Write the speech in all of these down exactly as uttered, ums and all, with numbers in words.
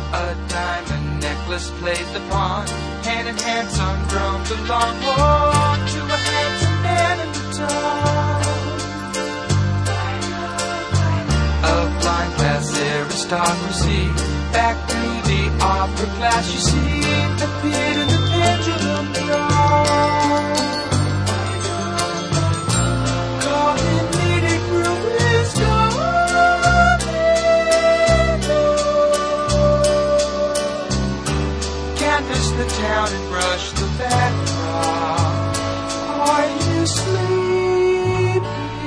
A diamond necklace plays upon, hand in hand some drums along. Oh, to a handsome man in the dawn. A flying glass aristocracy, back to the opera glass you see, appeared in the pendulum dawn. Coordinated groove is gone. Canvas the town and brush the backdrop. Are you sleeping?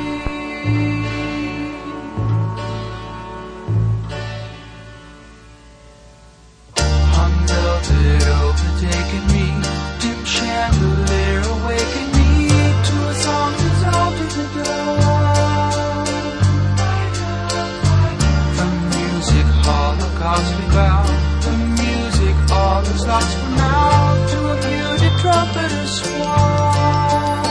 Hung velvet overtaken me, dim chandelier awaken me to a song dissolved in the dawn. The music holocaust we bow, the music all is lost for now, to a muted trumpeter swan.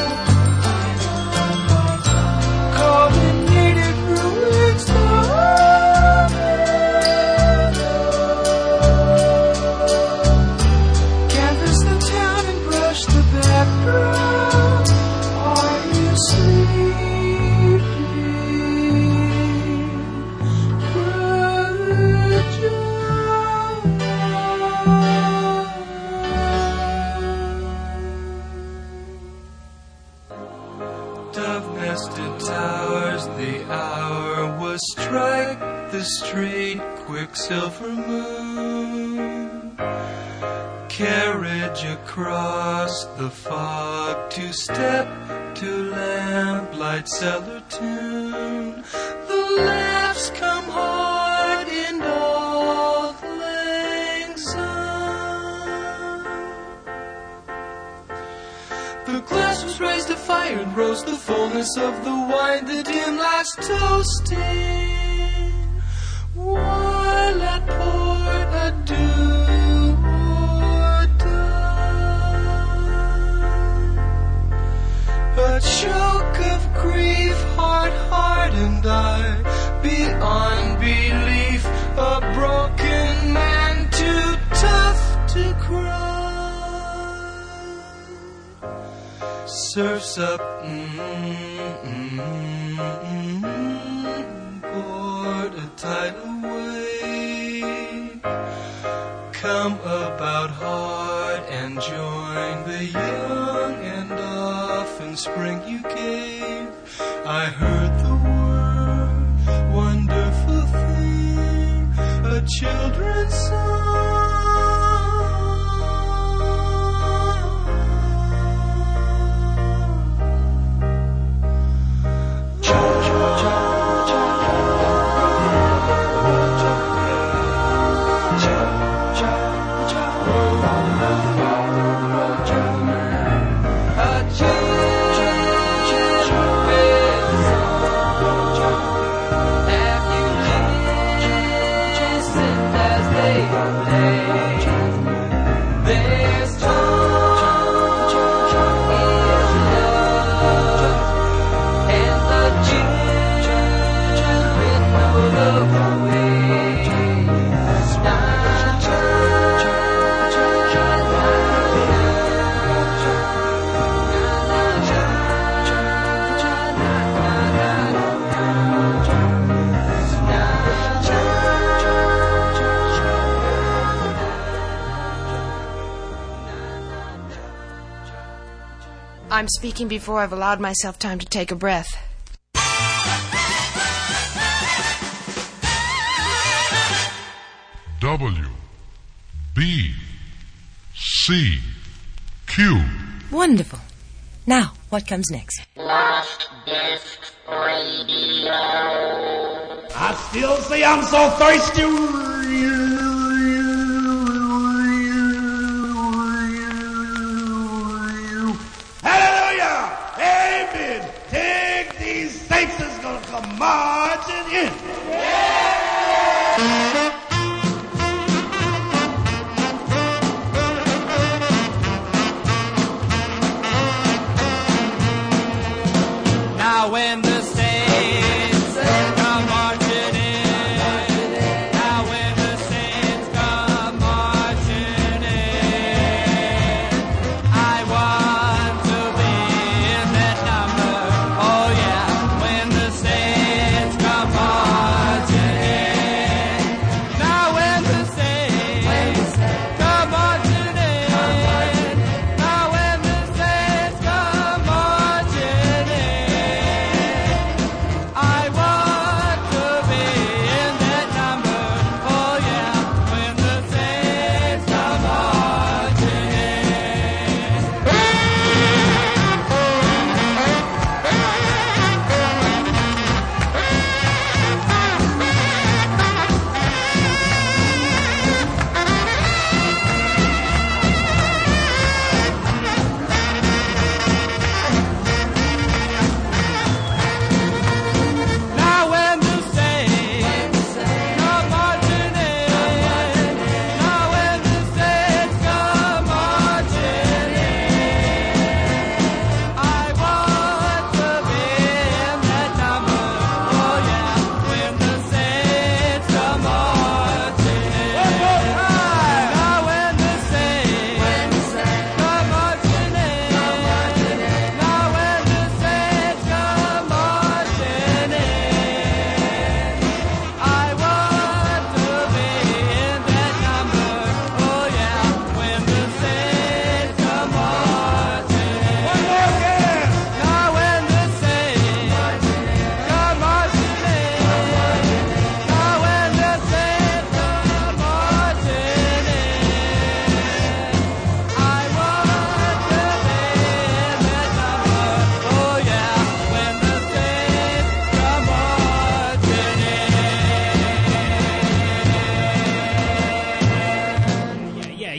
Coordinated ruins gone. Canvas the town and brush the background. Are you sleeping? Dove-nested towers, the hour was strike, the straight quicksilver moon. Carriage across the fog, to step to lamplight cellar tune. The laughs come hard in Auld Lang Syne. The glass was raised to fire and rose the fullness of the wine, the dim lights toasting, while at port a do or die. A choke of grief, heart hardened I, beyond belief, a broken man too tough to cry. Surfs up, mm-hmm, board a tidal wave. Come about hard and join the young, and often spring you gave. I heard the word, wonderful thing, a children's song. I'm speaking before I've allowed myself time to take a breath. W, B, C, Q. Wonderful. Now, what comes next? Lost Discs Radio. I still say I'm so thirsty. Hallelujah! Amen. Take these saints that's gonna come marching in. Now when the saints come marching in, now when the saints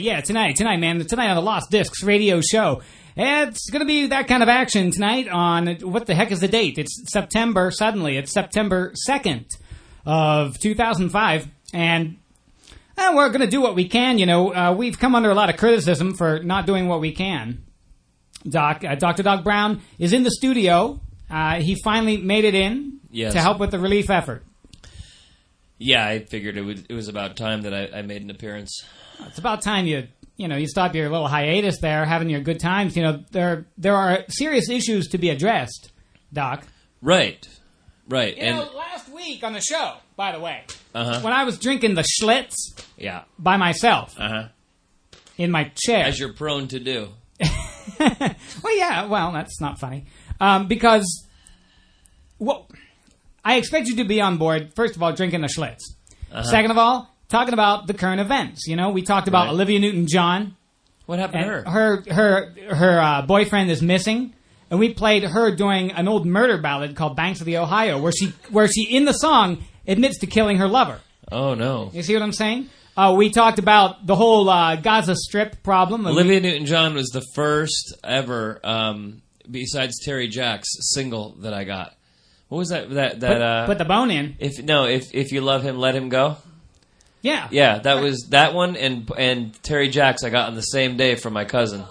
yeah, tonight, tonight, man. Tonight on the Lost Discs radio show. It's going to be that kind of action tonight on, what the heck is the date? It's September, suddenly, it's September second of two thousand five, and uh, we're going to do what we can, you know. Uh, we've come under a lot of criticism for not doing what we can. Doc, uh, Doctor Doc Brown is in the studio. Uh, he finally made it in yes. to help with the relief effort. Yeah, I figured it, would, it was about time that I, I made an appearance. It's about time you, you know, you stop your little hiatus there, having your good times. You know, there there are serious issues to be addressed, Doc. Right, right. You and know, last week on the show, by the way, uh-huh. when I was drinking the Schlitz yeah. by myself uh-huh. in my chair. As you're prone to do. Well, yeah, well, that's not funny. Um, because, well, I expect you to be on board, first of all, drinking the Schlitz. Uh-huh. Second of all, talking about the current events. You know, we talked about right. Olivia Newton-John. What happened to her? Her her her uh, boyfriend is missing, and we played her doing an old murder ballad called "Banks of the Ohio," where she where she in the song admits to killing her lover. Oh no! You see what I'm saying? Uh, we talked about the whole uh, Gaza Strip problem. Olivia we, Newton-John was the first ever, um, besides Terry Jacks, single that I got. What was that? That that put, uh, put the bone in. If no, if if you love him, let him go. Yeah, yeah, that was that one, and and Terry Jacks I got on the same day from my cousin.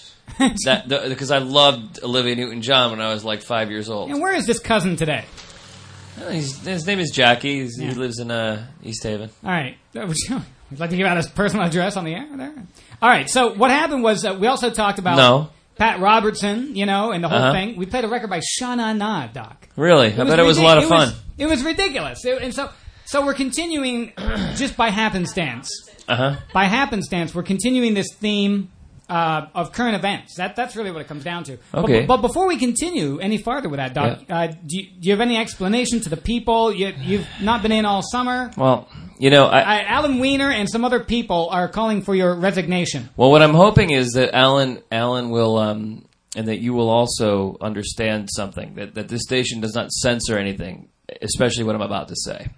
that because I loved Olivia Newton-John when I was like five years old. And where is this cousin today? Oh, he's, his name is Jackie. He's, Yeah. He lives in uh, East Haven. All right. Would you would like to give out his personal address on the air there? All right. So what happened was uh, we also talked about No. Pat Robertson, you know, and the whole Uh-huh. thing. We played a record by Sha Na Na, Doc. Really? I bet it was a lot of it fun. Was, it was ridiculous. It- and so so we're continuing just by happenstance. Uh-huh. By happenstance, we're continuing this theme uh, of current events. That That's really what it comes down to. Okay. But, but before we continue any farther with that, Doc, Yeah. uh, do, you, do you have any explanation to the people? You, you've not been in all summer. Well, you know, I, I, Alan Weiner and some other people are calling for your resignation. well, what I'm hoping is that Alan, Alan will, um, and that you will also understand something that that this station does not censor anything, especially what I'm about to say.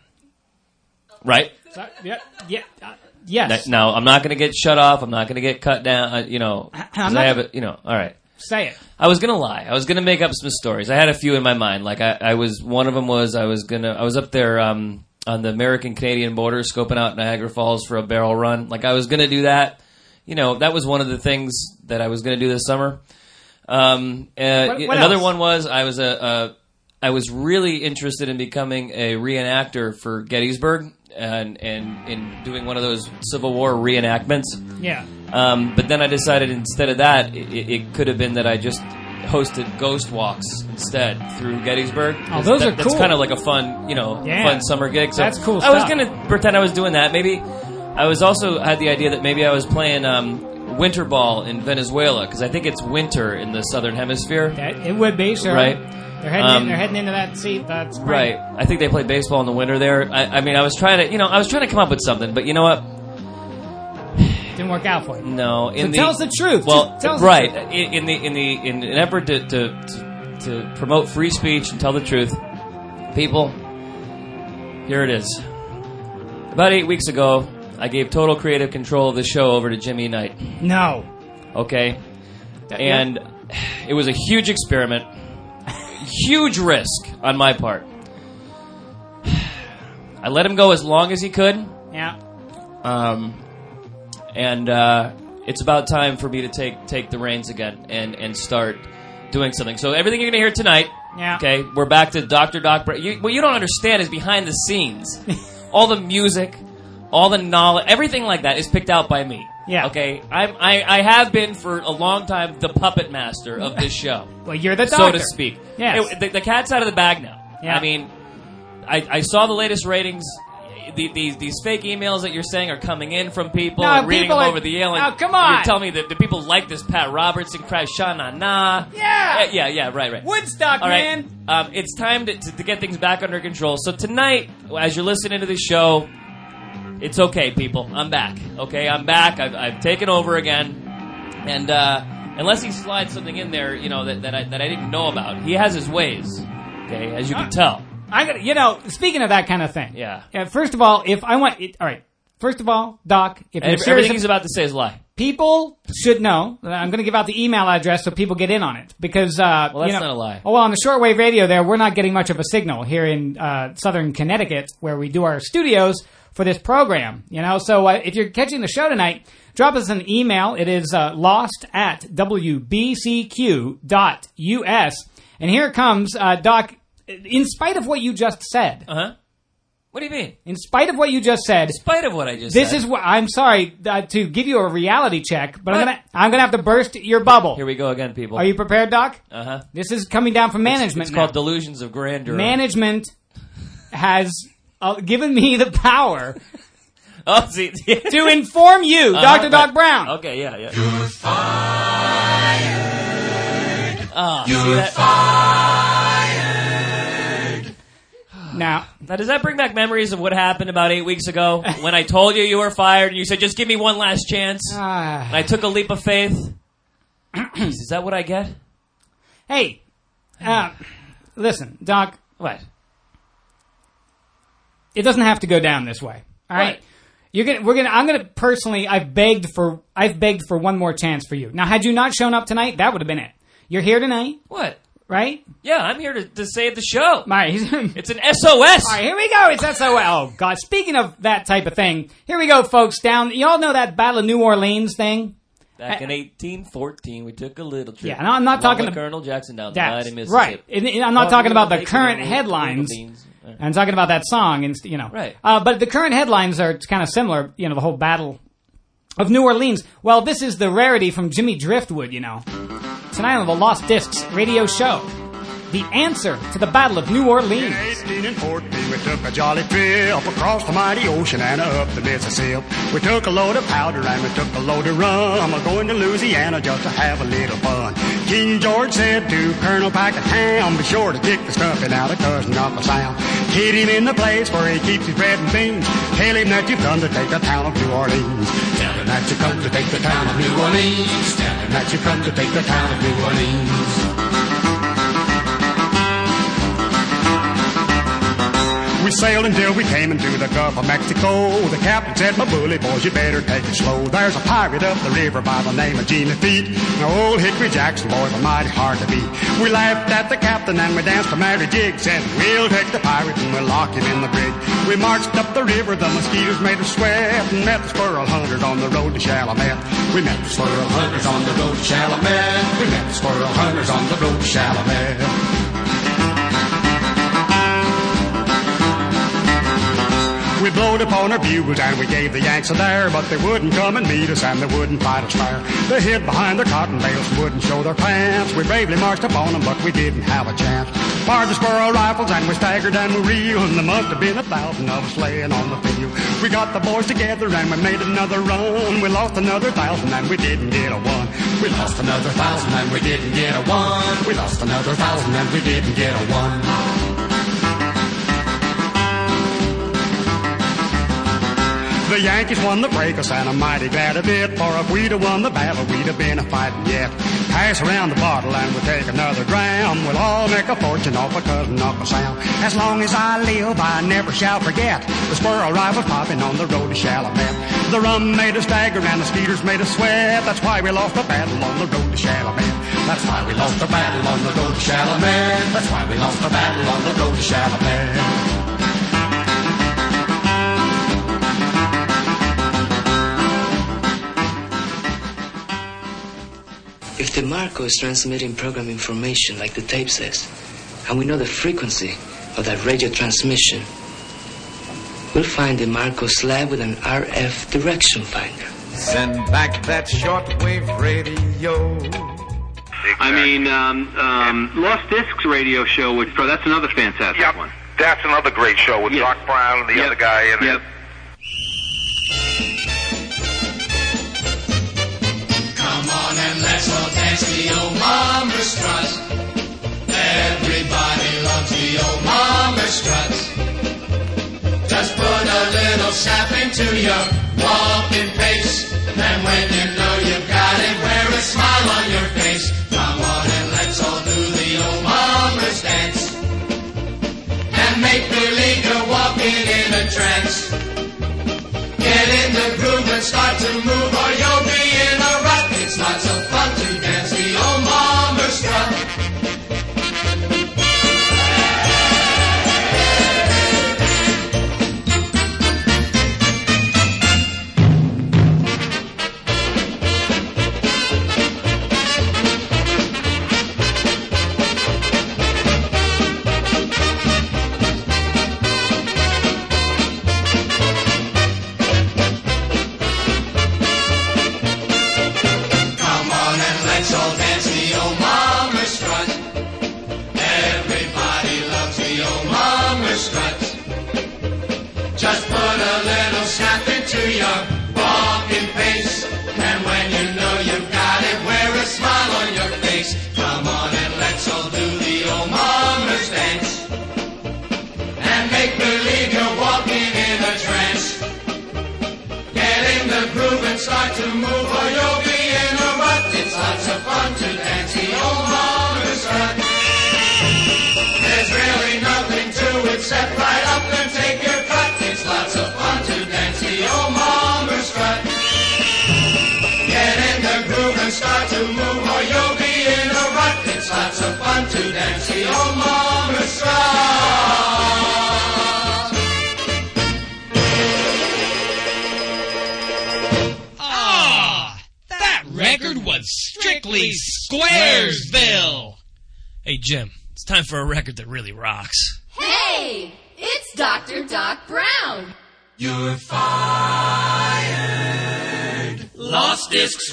Right? So, yeah, yeah, uh, yes. Now, I'm not going to get shut off. I'm not going to get cut down. uh, You know, I'm 'cause not I have gonna- it. You know, all right. Say it. I was gonna lie. I was gonna make up some stories. I had a few in my mind. Like I, I was. One of them was I was gonna. I was up there um, on the American-Canadian border, scoping out Niagara Falls for a barrel run. Like I was gonna do that. You know, that was one of the things that I was gonna do this summer. Um, uh, What- what another else? one was I was a. a I was really interested in becoming a reenactor for Gettysburg and and in doing one of those Civil War reenactments. Yeah. Um, but then I decided instead of that, it, it could have been that I just hosted ghost walks instead through Gettysburg. Oh, those that, are cool. That's kind of like a fun, you know, Yeah. fun summer gig. So That's cool I was stuff. going to pretend I was doing that. Maybe I was also had the idea that maybe I was playing um, winter ball in Venezuela because I think it's winter in the southern hemisphere. That, it would be, sure. Right. They're heading, Um, in, they're heading into that seat. That's Right. I think they play baseball in the winter there. I, I mean, I was trying to, you know, I was trying to come up with something, but you know what? Didn't work out for you. No, in So the, tell us the truth. Well, Just tell us the right truth. in, in the in the in an effort to, to to to promote free speech and tell the truth, people. Here it is. About eight weeks ago, I gave total creative control of the show over to Jimmy Knight. No. Okay, and it was a huge experiment, huge risk on my part. I let him go as long as he could. Yeah. Um, and uh, it's about time for me to take take the reins again and, and start doing something. So everything you're going to hear tonight, Yeah. okay, we're back to Doctor Doc Brown. You, what you don't understand is behind the scenes, all the music, all the knowledge, everything like that is picked out by me. Yeah. Okay, I'm, I I have been for a long time the puppet master of this show. Well, you're the so doctor. to speak. Yes. It- the, the cat's out of the bag now. Yeah. I mean, I, I saw the latest ratings. The, these these fake emails that you're saying are coming in from people No, and reading people them are- over the air. Oh, come on. You're telling me that the people like this Pat Robertson crap, Sha Na Na. Yeah. yeah, yeah, right, right. Woodstock, All right. man. Um, it's time to, to, to get things back under control. So tonight, as you're listening to the show, it's okay, people. I'm back. Okay, I'm back. I've, I've taken over again. And uh, unless he slides something in there, you know, that, that, I, that I didn't know about, he has his ways. Okay, as you can tell. I got you know. Speaking of that kind of thing, Yeah. Uh, first of all, if I want, it, all right, first of all, Doc, if you're Every, serious, everything he's about to say is a lie. people should know. I'm going to give out the email address so people get in on it because uh, Well, that's you know, not a lie. Oh well, on the shortwave radio, there we're not getting much of a signal here in uh, southern Connecticut, where we do our studios for this program. You know, so uh, if you're catching the show tonight, drop us an email. It is uh, lost at w b c q dot u s. And here it comes, uh, Doc. In spite of what you just said, Uh huh. What do you mean? in spite of what you just said, In spite of what I just this said. is what I'm sorry uh, to give you a reality check, but I'm What? gonna I'm gonna have to burst your bubble. Here we go again, people. Are you prepared, Doc? Uh huh. This is coming down from management. It's now. called delusions of grandeur. Management has uh, given me the power Oh, see. to inform you, Uh-huh, Doctor Doc right. Brown. Okay, yeah, yeah. You're fired. Oh, see You're that? fired. Now, Now, does that bring back memories of what happened about eight weeks ago when I told you you were fired and you said, just give me one last chance? And uh, I took a leap of faith? Is that what I get? hey, uh, listen, Doc. What? It doesn't have to go down this way. All right. What? You're gonna, we're gonna. I'm gonna personally. I've begged for. I've begged for one more chance for you. Now, had you not shown up tonight, that would have been it. You're here tonight, What? right? Yeah, I'm here to, to save the show. All right. It's an S O S. All right, here we go. It's S O L. Oh, God. Speaking of that type of thing, here we go, folks. Down. You all know that Battle of New Orleans thing? Back in eighteen fourteen, we took a little trip. Yeah, no, I'm not along talking with ab- Colonel Jackson down the That's mighty Mississippi. right. And, and I'm not Oh, talking we'll about the make it current little- headlines. little beans. All right. I'm talking about that song, and you know, Right. Uh, but the current headlines are kind of similar. You know, the whole Battle of New Orleans. Well, this is the rarity from Jimmy Driftwood. You know, tonight on the Lost Discs radio show, the answer to the Battle of New Orleans. eighteen and fourteen, we took a jolly trip across the mighty ocean and up the Mississippi. We took a load of powder and we took a load of rum. I'm going to Louisiana just to have a little fun. King George said to Colonel Packatown, be sure to kick the stuffing out of Cousin Uncle Sam. Hit him in the place where he keeps his bread and beans. Tell him that you've come to take the town of New Orleans. Tell him that you come to take the town of New Orleans. Tell him that you come to take the town of New Orleans. We sailed until we came into the Gulf of Mexico. The captain said, my bully boys, you better take it slow. There's a pirate up the river by the name of Jimmy Feet. Now old Hickory Jackson boys are mighty hard to beat. We laughed at the captain and we danced to Mary Jig. Said, we'll take the pirate and we'll lock him in the brig. We marched up the river, the mosquitoes made us sweat, and met the squirrel hunters on the road to Chalamet. We met the squirrel hunters on the road to Chalamet. We met the squirrel hunters on the road to Chalamet. We blowed upon our bugles and we gave the Yanks a dare, but they wouldn't come and meet us and they wouldn't fight us fair. They hid behind their cotton bales and wouldn't show their pants. We bravely marched upon them, but we didn't have a chance. Fired the squirrel rifles and we staggered and we reeled, and there must have been a thousand of us laying on the field. We got the boys together and we made another run. We lost another thousand and we didn't get a one. We lost another thousand and we didn't get a one. We lost another thousand and we didn't get a one. The Yankees won the breakers, and I'm mighty glad of it. For if we'd have won the battle, we'd have been a fighting yet. Pass around the bottle and we'll take another dram. We'll all make a fortune off of Cousin Uncle Sam. As long as I live, I never shall forget the squirrel rifles popping on the road to Chalamet. The rum made us stagger and the skeeters made us sweat. That's why we lost the battle on the road to Chalamet. That's why we lost the battle on the road to Chalamet. That's why we lost the battle on the road to Chalamet. If the Marco is transmitting program information like the tape says, and we know the frequency of that radio transmission, we'll find the Marco slab with an R F direction finder. Send back that shortwave radio. I mean, um, um, Lost Discs radio show, with, that's another fantastic yep. one. That's another great show with yes. Doc Brown and the yep. other guy in yep. it. Come on and let's all dance the old mama strut. Everybody loves the old mama strut. Just put a little snap into your walking pace, and when you know you've got it, wear a smile on your face. Come on and let's all do the old mama's dance, and make believe you're walking in a trance. Get start to move or you'll be in a rut. It's lots of fun to dance the old Mama strut. There's really nothing to it, step right up and take your cut. It's lots of fun to dance the old Mama strut. Get in the groove and start to move or you'll be in a rut. It's lots of fun to dance the old Mama strut. Record was strictly Squaresville. Hey, Jim, it's time for a record that really rocks. Hey, it's Doctor Doc Brown. You're fired. Lost Discs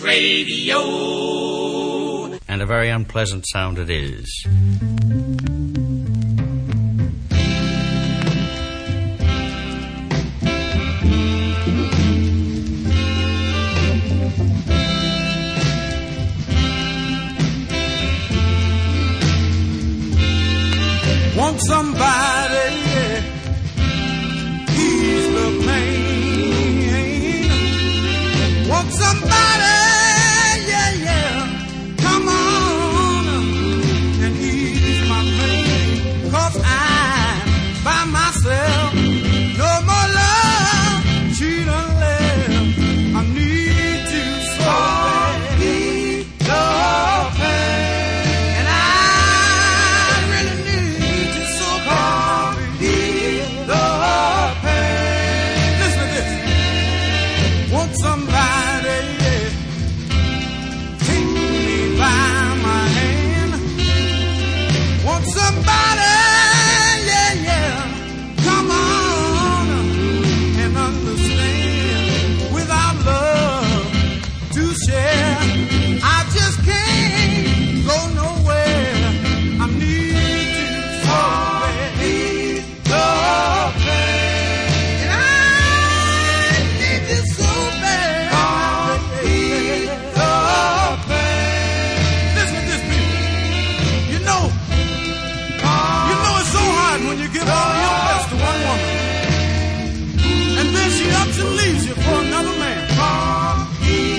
Radio. And a very unpleasant sound it is. Want somebody, yeah, ease the pain. Want somebody, yeah, yeah, come on and ease my pain. 'Cause I'm by myself, no more love, she done left. I need to so bad, ease the pain. Somebody, yeah, take me by my hand. Want somebody, yeah, yeah, come on and understand. Without love to share, I just can't go nowhere. I need to so bad, need the pain, and I need to so. When you give all your best to one woman, and then she ups and leaves you for another man. Oh,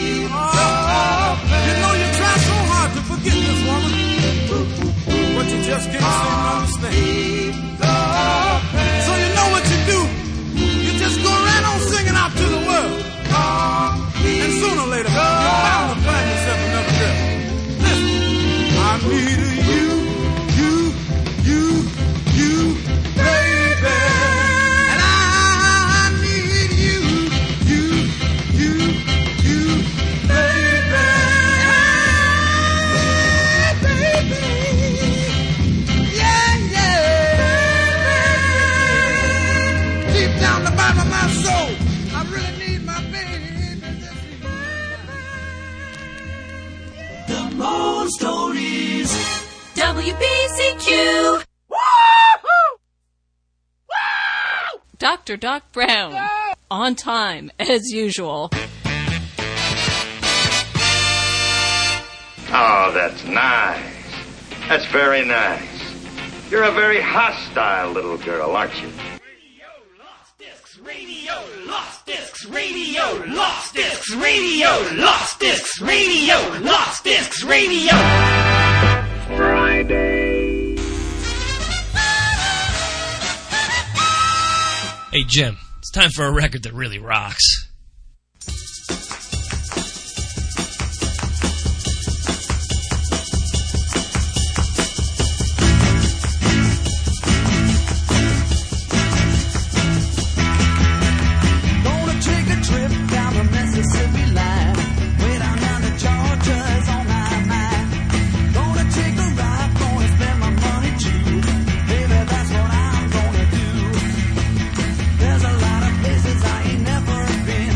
you know you try so hard to forget this woman, but you just can't seem to understand. So you know what you do? You just go right on singing out to the world, and sooner or later you're bound to find yourself another girl. Listen, I need you, you, you. You, baby, and I need you, you, you, you, baby, baby, yeah, yeah. Deep down the bottom of my soul, I really need my baby. The More Stories. W B C Q. Doctor Doc Brown, on time, as usual. Oh, that's nice. That's very nice. You're a very hostile little girl, aren't you? Radio, lost discs, radio, lost discs, radio, lost discs, radio, lost discs, radio. Friday. Hey, Jim, it's time for a record that really rocks. Gonna take a trip down the Mississippi line. Way down down to Georgia's on my mind. Gonna take a ride, gonna spend my money too. Baby, that's what I'm gonna do. There's a lot of places I ain't never been.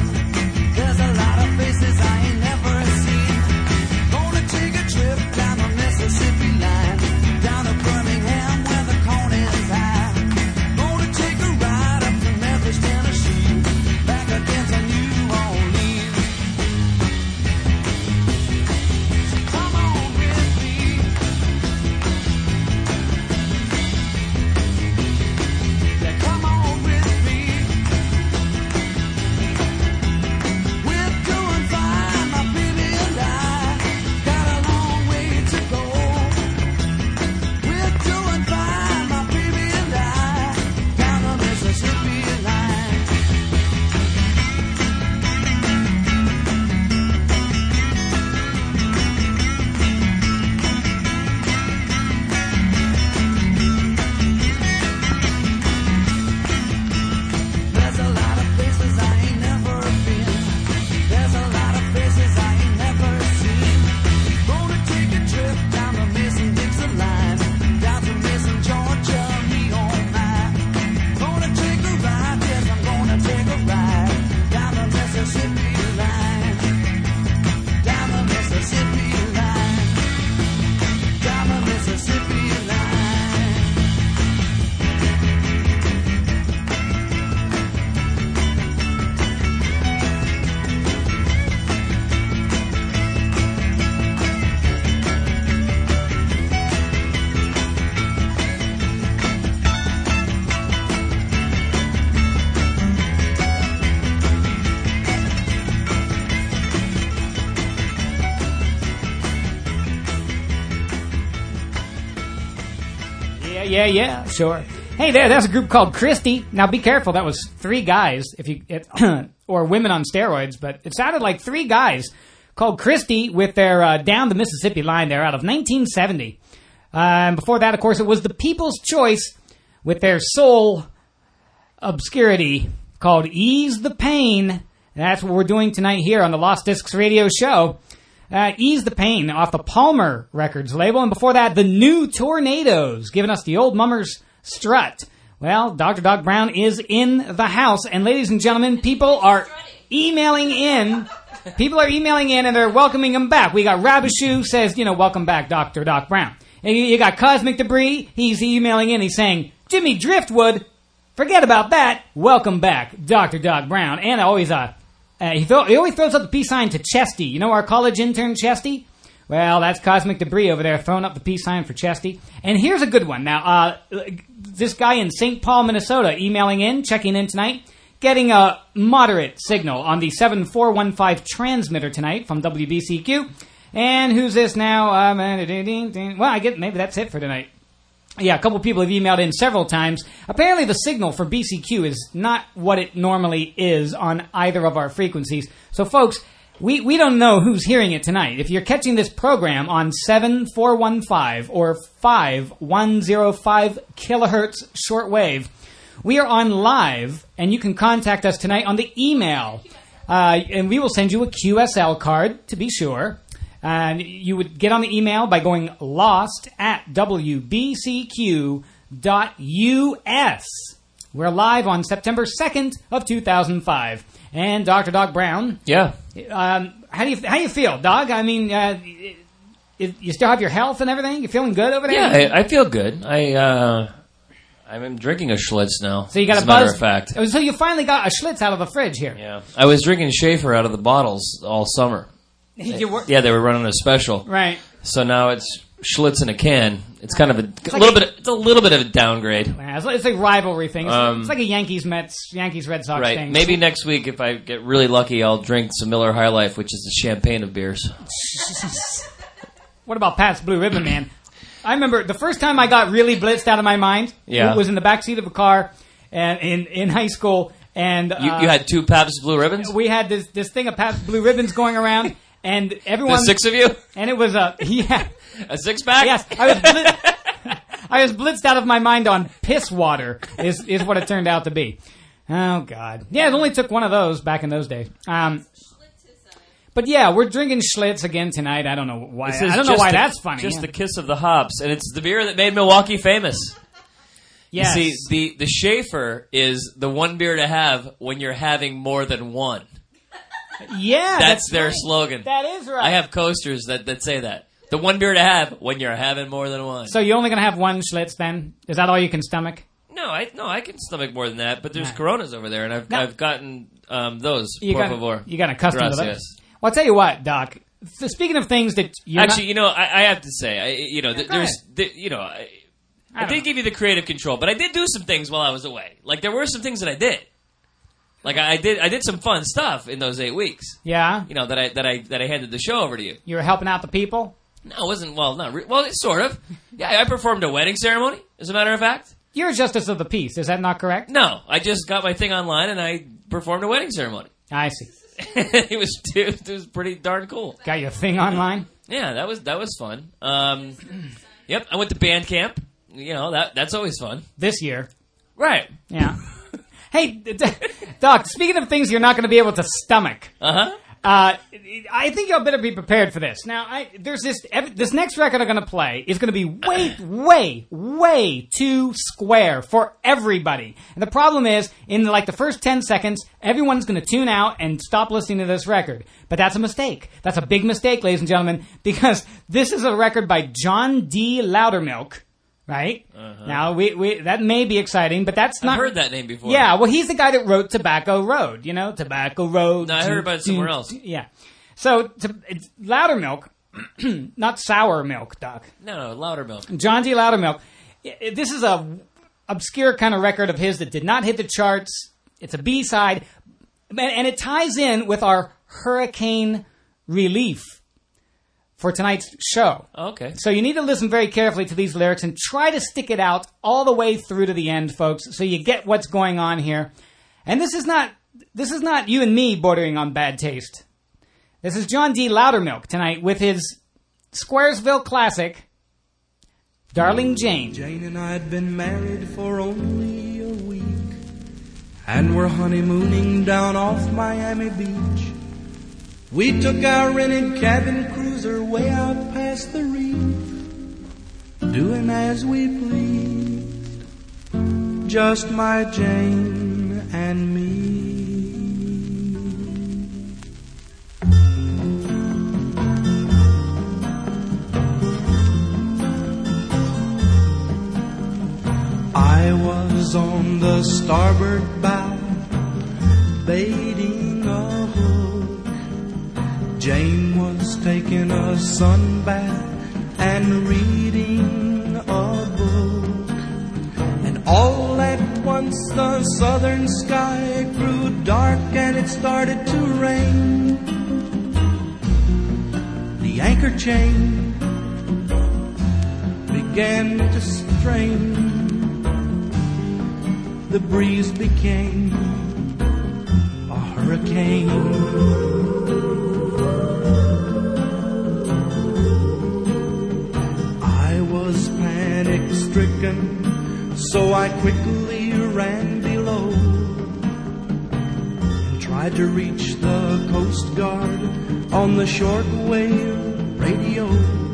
Yeah, yeah, yeah, sure. Hey, there, that's a group called Christie. Now, be careful. That was three guys, if you it, or women on steroids, but it sounded like three guys called Christie with their uh, Down the Mississippi Line there out of nineteen seventy. Uh, and before that, of course, it was the People's Choice with their soul obscurity called Ease the Pain. And that's what we're doing tonight here on the Lost Discs Radio Show. Uh, Ease the Pain off the Palmer Records label. And before that, the New Tornadoes, giving us the Old Mummers Strut. Well, Doctor Doc Brown is in the house. And ladies and gentlemen, people are emailing in. People are emailing in and they're welcoming him back. We got Rabashu says, you know, welcome back, Doctor Doc Brown. And you, you got Cosmic Debris. He's emailing in. He's saying, Jimmy Driftwood, forget about that. Welcome back, Doctor Doc Brown. And always, uh, uh he, throw, he always throws up the peace sign to Chesty. You know our college intern, Chesty? Well, that's Cosmic Debris over there throwing up the peace sign for Chesty. And here's a good one. Now, uh, this guy in Saint Paul, Minnesota, emailing in, checking in tonight, getting a moderate signal on the seven four one five transmitter tonight from W B C Q. And who's this now? Um, well, I get maybe that's it for tonight. Yeah, a couple people have emailed in several times. Apparently the signal for B C Q is not what it normally is on either of our frequencies. So, folks, we, we don't know who's hearing it tonight. If you're catching this program on seven four one five or five one zero five kilohertz shortwave, we are on live, and you can contact us tonight on the email. Uh, and we will send you a Q S L card, to be sure. And you would get on the email by going lost at W B C Q dot U S. We're live on September second of two thousand five. And Doctor Doc Brown. Yeah. Um, how do you how do you feel, Doc? I mean, uh, you, you still have your health and everything? You feeling good over there? Yeah, I, I feel good. I uh, I'm drinking a Schlitz now. So you got as a a matter buzz. of fact. So you finally got a Schlitz out of the fridge here. Yeah. I was drinking Schaefer out of the bottles all summer. You were, yeah, they were running a special. Right. So now it's Schlitz in a can. It's kind of a, a like little a- bit. It's a little bit of a downgrade. Yeah, it's, like, it's a rivalry thing. It's, Um, it's like a Yankees Mets, Yankees Red Sox Right. thing. Maybe next week, if I get really lucky, I'll drink some Miller High Life, which is the champagne of beers. What about Pat's Blue Ribbon, man? I remember the first time I got really blitzed out of my mind. Yeah. It was in the backseat of a car, and in in high school, and uh, You, you had two Pabst Blue Ribbons? we had this this thing of Pat's Blue Ribbons going around, and everyone The six of you? and it was a yeah A six pack? yes I was blitz, I was blitzed out of my mind on piss water is is what it turned out to be. Oh God, yeah, it only took one of those back in those days. Um, but yeah, we're drinking Schlitz again tonight. I don't know why. This is I don't know just why the- that's funny. Just the kiss of the hops, and it's the beer that made Milwaukee famous. Yes. You see, the the Schaefer is the one beer to have when you're having more than one. Yeah, that's, that's their right. slogan. That is right. I have coasters that, that say that. The one beer to have when you're having more than one. So you're only going to have one Schlitz then? Is that all you can stomach? No, I no, I can stomach more than that. But there's Nah. Coronas over there, and I've No. I've gotten um, those. You por got favor. you got accustomed to Gracias. those. Well, I'll tell you what, Doc. So speaking of things that you're Actually, not, you know, I, I have to say, I, you know, th- go there's, th- you know, I, I, I did don't give you the creative control, but I did do some things while I was away. Like there were some things that I did. Like I, I did, I did some fun stuff in those eight weeks. yeah, You know that I that I that I handed the show over to you. you were helping out the people. No, it wasn't. Well, not re- well, it's sort of. Yeah, I performed a wedding ceremony. As a matter of fact, You're a justice of the peace. Is that not correct? no, I just got my thing online and I performed a wedding ceremony. I see. it was it was pretty darn cool. Got your thing online. Yeah, that was that was fun. Um, yep, I went to band camp. You know that that's always fun. This year. Right. Yeah. Hey, d- d- Doc, speaking of things you're not going to be able to stomach, Uh-huh. uh, I think you better be prepared for this. Now, I, there's this ev- this next record I'm going to play is going to be way, way, way too square for everybody. And the problem is, in like the first ten seconds, everyone's going to tune out and stop listening to this record. But that's a mistake. That's a big mistake, ladies and gentlemen, because this is a record by John D. Loudermilk. Right? Uh-huh. Now, we, we that may be exciting, but that's I've not... heard that name before. Yeah, well, he's the guy that wrote Tobacco Road, you know? Tobacco Road. No, I heard about it somewhere else. Yeah. So, to, it's Loudermilk, not Sour Milk, Doc. No, no, louder milk. John D. Loudermilk. I- I- This is a obscure kind of record of his that did not hit the charts. It's a B-side, and, and it ties in with our Hurricane Relief for tonight's show. Okay. So you need to listen very carefully to these lyrics and try to stick it out all the way through to the end, folks, so you get what's going on here. And this is not this is not you and me bordering on bad taste. This is John D. Loudermilk tonight with his Squaresville classic, Darling Jane. Jane and I had been married for only a week, and we're honeymooning down off Miami Beach. We took our rented cabin cruiser way out past the reef, doing as we pleased, just my Jane and me. I was on the starboard bow, baiting a hook. Jane was taking a sunbath and reading a book. And all at once the southern sky grew dark and it started to rain. The anchor chain began to strain. The breeze became a hurricane. I was panic-stricken, so I quickly ran below and tried to reach the Coast Guard on the shortwave radio.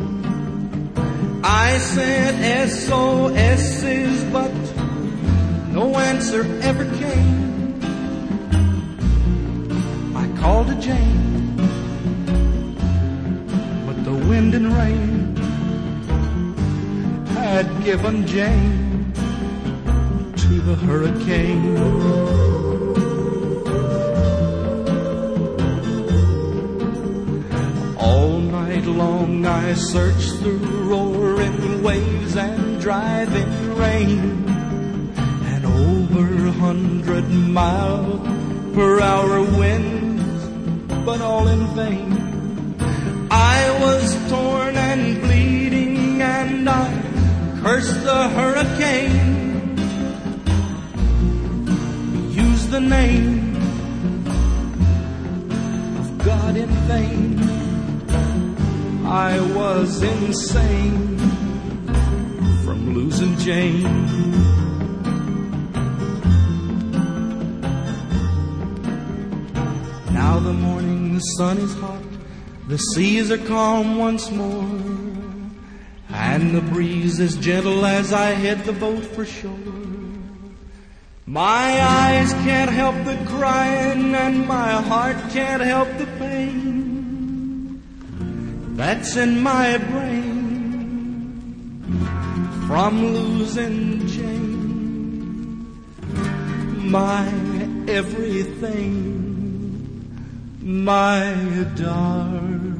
I sent S O S's, but no answer ever came. I called to Jane, but the wind and rain had given Jane to the hurricane. All night long I searched through roaring waves and driving rain, over a hundred mile per hour winds, but all in vain. I was torn and bleeding, and I cursed the hurricane. Used the name of God in vain. I was insane from losing Jane. Now the morning, the sun is hot, the seas are calm once more, and the breeze is gentle as I head the boat for shore. My eyes can't help the crying, and my heart can't help the pain that's in my brain from losing Jane, my everything, my darling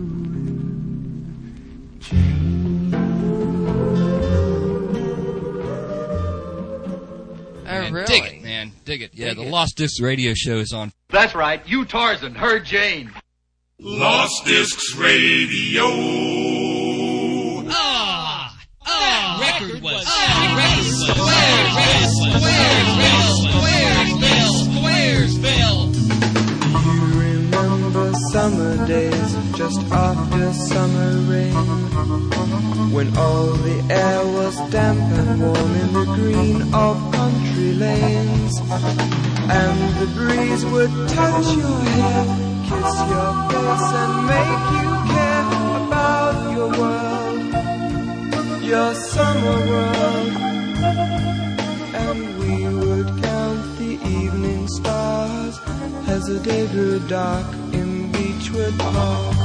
Jane. Oh, Man, really? dig it, man. Dig it. Yeah, Dig the it. Lost Discs radio show is on. That's right. You Tarzan, her Jane. Lost Discs Radio. Ah! Ah! Record was. Ah! Record was. Squaresville. Squaresville. You remember summer days just after summer rain, when all the air was damp and warm in the green of country lanes, and the breeze would touch your hair, kiss your face and make you care about your world, your summer world. And we would count the evening stars as the day grew dark in Beechwood Park.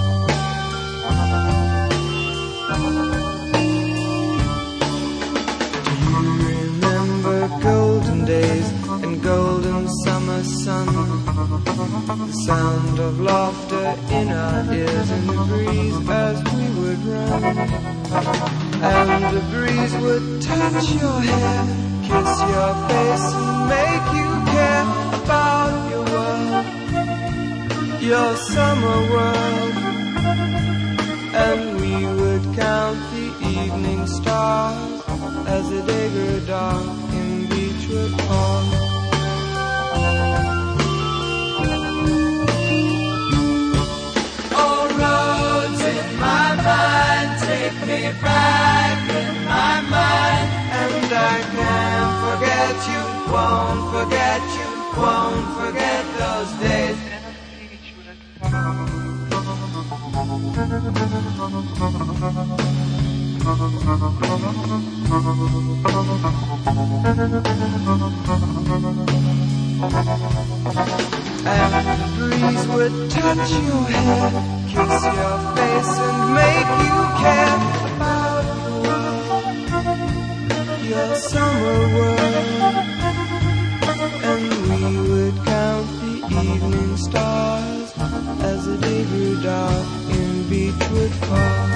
Do you remember golden days and golden summer sun? The sound of laughter in our ears in the breeze as we would run. And the breeze would touch your hair, kiss your face and make you care about your world, your summer world. and we would count the evening stars as the day grew dark in Beechwood Park. Oh, roads in my mind, take me back in my mind, and I can't forget you, won't forget you, won't forget those days. And the breeze would touch your hair, kiss your face and make you care about your summer world. And we would count the evening stars as the day grew dark in Beechwood Park.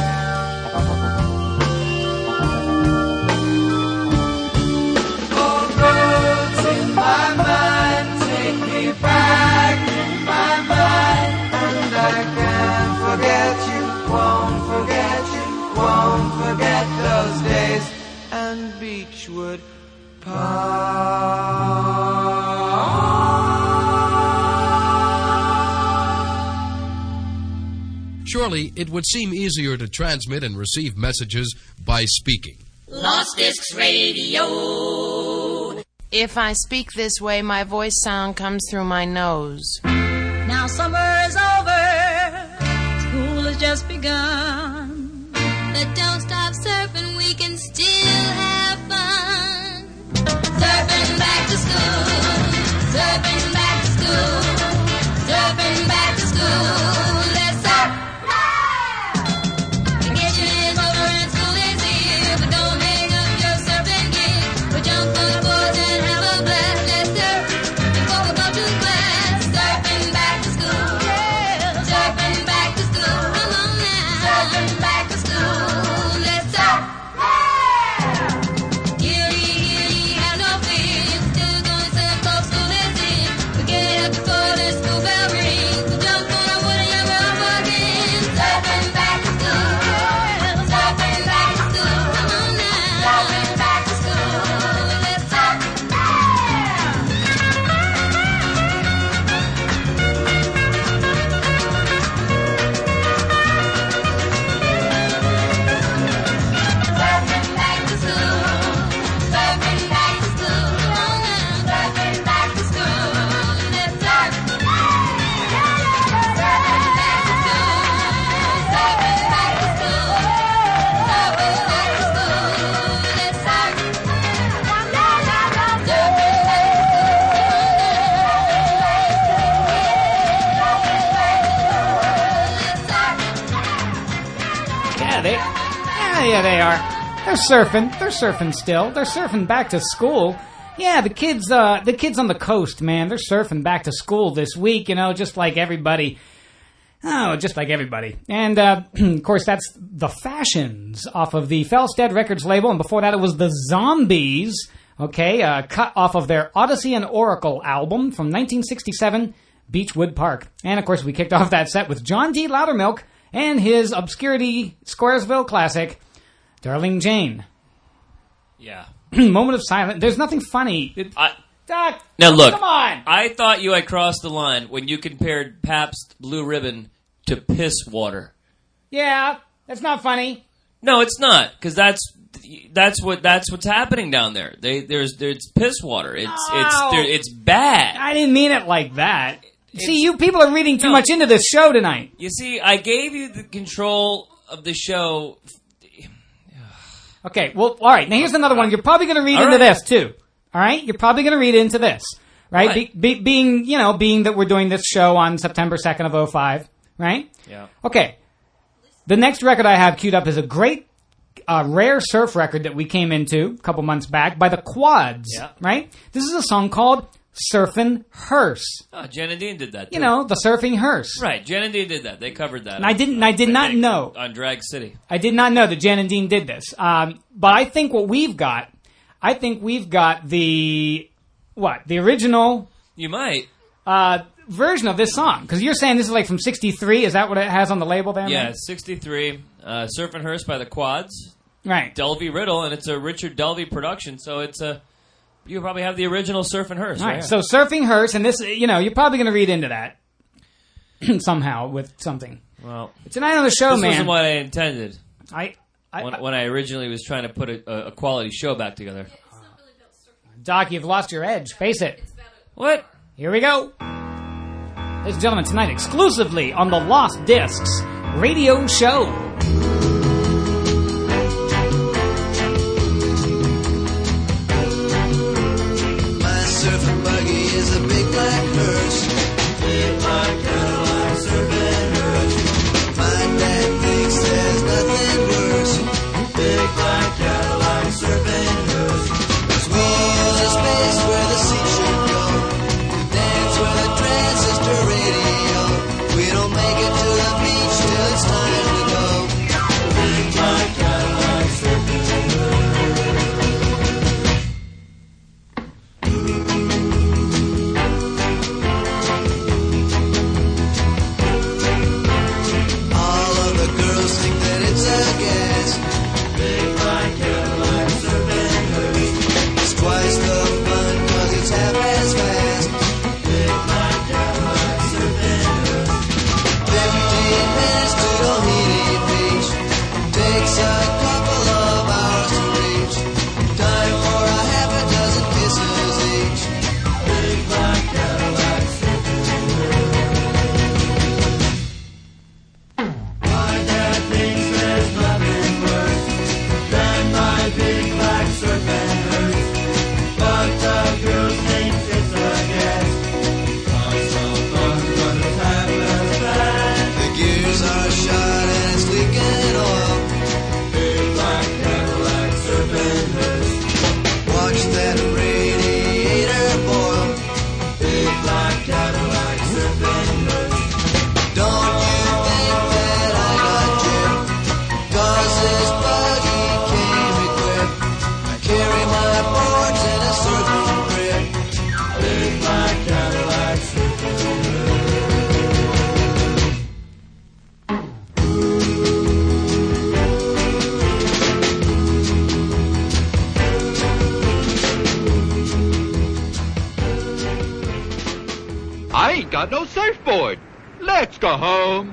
Oh, roads in my mind, take me back in my mind, and I can't forget you, won't forget you, won't forget those days and Beechwood Surely it would seem easier to transmit and receive messages by speaking. Lost Discs Radio. If I speak this way, my voice sound comes through my nose. Now summer is over, school has just begun. But don't stop surfing, we can still have fun. Surfing back to school, surfing back to school, surfing back to school. Let's surf. Vacation is over and school is here, but don't hang up your surfing gear. We jump on the boards and have a blast. Let's surf before we go to class. Surfing back to school, yeah. Surfing back to school. Come on now, surfing back to school. Let's surf. Giddy, giddy, have no fear. Still going to surf, cause school is here. We get up before the school bell rings. We jump on our wood and you're off again. Surfing back to school, yeah. Surfing back to school. Come on now, surfing back to school. Let's surf. Surfing back to school, surfing back to school. Come on now, surfing back to school. Let's surf. Surfing back to school, surfing back to school, surfing back to school. Let's surf. Surfing back Yeah, they, yeah, yeah, they are. They're surfing. They're surfing still. They're surfing back to school. Yeah, the kids, uh, the kids on the coast, man, they're surfing back to school this week. You know, just like everybody. Oh, just like everybody. And, uh, of course, that's The Fashions off of the Felstead Records label. And before that, it was The Zombies, okay, uh, cut off of their Odyssey and Oracle album from nineteen sixty-seven, Beechwood Park. And, of course, we kicked off that set with John D. Loudermilk and his Obscurity Squaresville classic, Darling Jane. Yeah. Moment of silence. There's nothing funny. It, I, Doc, now look, come on. I thought you had crossed the line when you compared Pabst Blue Ribbon to piss water. Yeah, that's not funny. No, it's not, because that's that's what that's what's happening down there. They there's there's piss water. It's Oh. it's there, it's bad. I didn't mean it like that. It's- See, you people are reading too No. much into this show tonight. You see, I gave you the control of the show. Okay, well, all right. Now here's another one. You're probably going to read All into right. this too. All right, you're probably going to read into this, right? What? Be, be, being, you know, being that we're doing this show on September second of oh five, right? Yeah. Okay. The next record I have queued up is a great, uh, rare surf record that we came into a couple months back by the Quads, Yeah. right? This is a song called Surfin' Hearse. Oh, Jen and Dean did that. You too. know, the Surfing Hearse. Right? Jen and Dean did that. They covered that. And I didn't- I did not think, know. on Drag City. I did not know that Jan and Dean did this. Um, but I think what we've got, I think we've got the, what, the original, You might. uh, version of this song? Because you're saying this is like from sixty-three. Is that what it has on the label there? Yeah, man? sixty-three. Uh, Surf and Hearse by the Quads. Right. Delvey Riddle, and it's a Richard Delvey production, so it's a... You probably have the original Surf and Hearse, All right? right, so Surfing Hearse, and this, you know, you're probably going to read into that somehow with something. Well, tonight on the show, this man. wasn't what I intended. I, I when, when I originally was trying to put a, a quality show back together. Doc, you've lost your edge. Face it. What? Here we go. Ladies and gentlemen, tonight exclusively on the Lost Discs radio show. My surfing buggy is a big black hearse. Big black Cadillac surfing hearse. My dad thinks there's nothing worse. Big black Cadillac surfing hearse. 'Cause we use a space where the sea should go. We dance with a transistor radio. We don't make it to the beach till it's time to go. Big black Cadillac surfing hearse. All of the girls think that it's a gas. Big black Cadillac surfing hearse. It's twice the fun 'cause it's half as fast. Big black Cadillac surfing hearse. Fifteen minutes to Tahiti Beach. Takes a couple of hours to reach. Time for a half a dozen kisses each. Big black Cadillac surfing hearse. My dad thinks there's nothing worse than my big black surfing hearse. But the girls think it's a gas. I'm so fun, but it's half as fast. The gears are shot and it's leaking oil. Big black Cadillac surfing hearse. Watch that radiator boil. Big black Cadillac surfing hearse. Don't you think that I got gypped? 'Cause this buggy came equipped. I carry my boards in a surfing grip. Big black Cadillac surfing hearse. I ain't got no surfboard. Let's go home.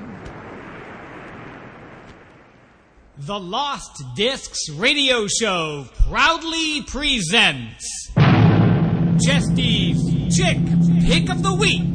The Lost Discs radio show proudly presents Chesty's Chick Pick of the Week.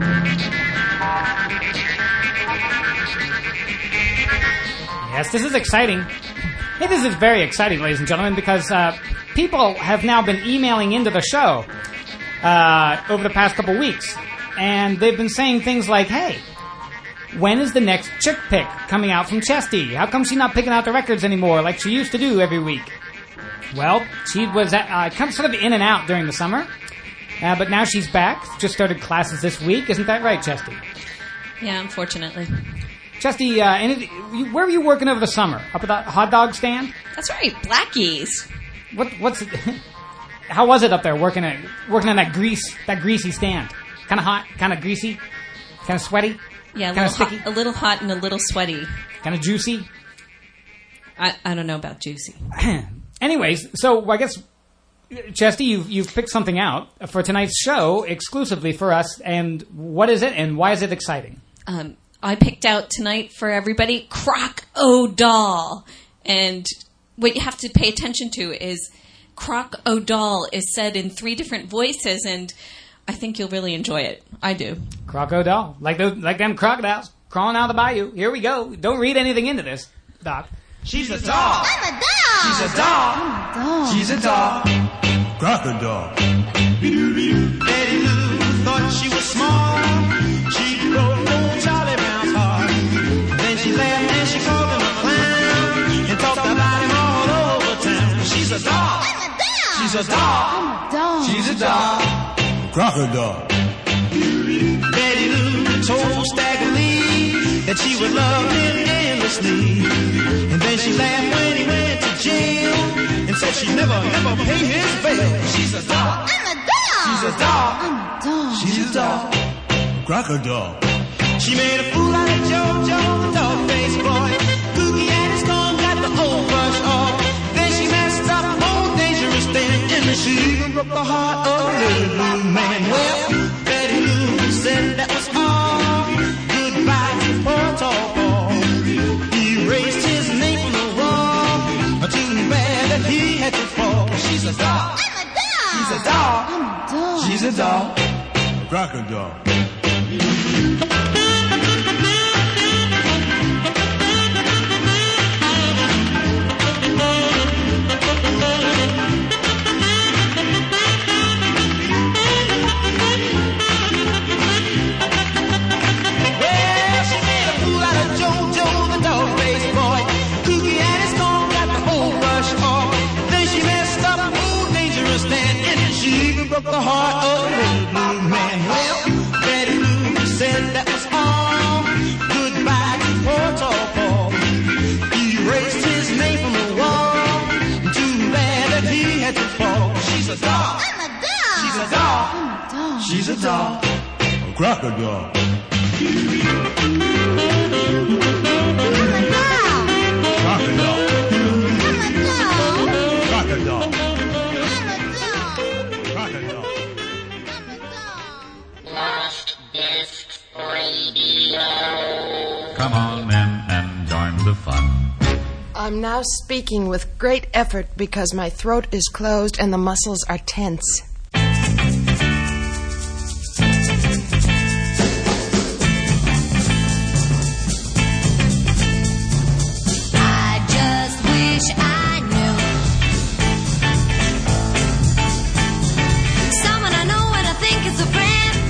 Yes, this is exciting. Hey, this is very exciting, ladies and gentlemen, because uh, people have now been emailing into the show uh, over the past couple weeks, and they've been saying things like, hey, when is the next chick pick coming out from Chesty? How come she's not picking out the records anymore like she used to do every week? Well, she was uh, kind of sort of in and out during the summer, uh, but now she's back. Just started classes this week. Isn't that right, Chesty? Yeah, unfortunately. Chesty, uh, any, where were you working over the summer? Up at the hot dog stand? That's right, Blackies. What? What's? How was it up there working at working on that grease that greasy stand? Kind of hot, kind of greasy, kind of sweaty. Yeah, a kind of little, sticky, hot, a little hot and a little sweaty. kind of juicy. I, I don't know about juicy. Anyways, so I guess, Chesty, you've, you've picked something out for tonight's show exclusively for us, and what is it, and why is it exciting? Um, I picked out tonight for everybody Croc O'Doll. And what you have to pay attention to is Croc O'Doll is said in three different voices, and I think you'll really enjoy it. I do. Croc O'Doll. Like, those, like them crocodiles crawling out of the bayou. Here we go. Don't read anything into this, Doc. She's a doll. I'm a doll. She's a doll. I'm a doll. She's a doll. Crocodile. Betty Lou thought she was small. She broke old Charlie Brown's heart. Then she laughed and she called him a clown and talked about him all over town. She's a doll. I'm a doll. She's a doll. I'm a doll. She's a doll. Crocodile. Betty Lou told Stagger Lee that she would love him endlessly. And then she laughed when he went to jail and said she'd never, never pay his bail. She's a doll. I'm a doll. She's a doll. I'm a doll. She's a doll. cracker dog. She made a fool out of Jojo, the dog-faced boy. Cookie and his tongue got the old brush off. Then she messed up old dangerous thing, and she even broke the heart of a little blue man. Well, Betty Lou said that was all. Goodbye to poor tall Paul. He erased his name from the wall. Too bad that he had to fall. She's a dog. I'm a dog. She's a dog. I'm a dog. She's a dog. A cracker dog. Broke the heart of a little blue man. Well, Betty Lou said that was all. Goodbye to poor tall Paul. He erased his name from the wall. Too bad that he had to fall. She's a dog. I'm a dog. She's a dog. I'm a dog. She's a dog. A cracker dog. I'm a dog. Cracker dog. I'm a dog. Cracker dog. Lost Discs Radio. Come on in and join the fun. I'm now speaking with great effort because my throat is closed and the muscles are tense. I just wish I knew someone I know and I think is a friend.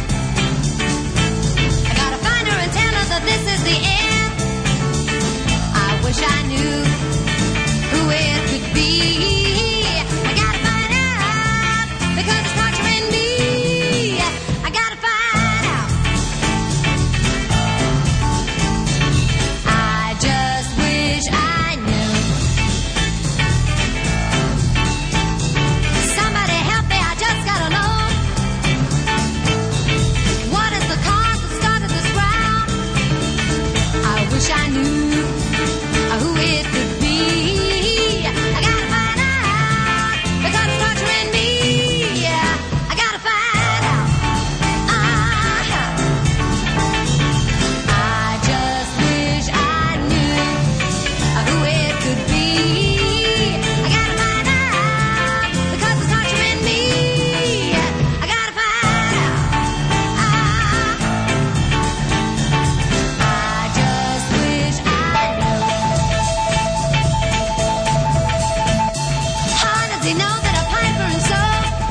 This is the end. I wish I knew who it could be. I gotta find out because it's torturing me. I gotta find out. I just wish I knew. Somebody help me, I just gotta know. What is the cause that started this round? I wish I knew who it could be. I gotta find out because it's torturing me. I gotta find out. Uh-huh. I just wish I knew who it could be. I gotta find out because it's torturing me. I gotta find out. Uh-huh. I just wish I knew. How does he know that a piper and so?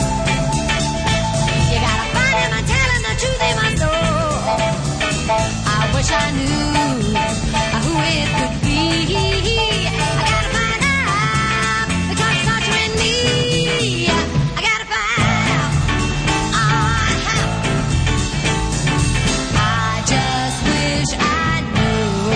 You gotta find him and tell him the truth he must know. I wish I knew who it could be. I gotta find out because it's torturing me. I gotta find out. Uh-huh. I just wish I knew.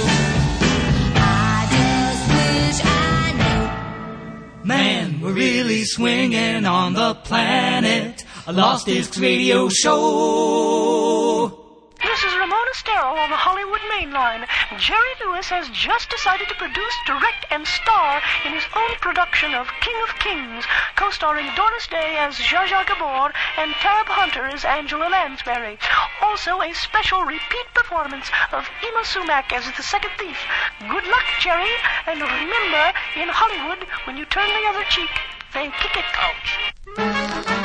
I just wish I knew. Man, we're really swinging on the planet. A Lost Discs Radio Show. This is Ramona Sterol on the Hollywood Mainline. Jerry Lewis has just decided to produce, direct, and star in his own production of King of Kings, co-starring Doris Day as Zsa Zsa Gabor and Tab Hunter as Angela Lansbury. Also, a special repeat performance of Uma Sumac as the second thief. Good luck, Jerry, and remember, in Hollywood, when you turn the other cheek, they kick it. Ouch.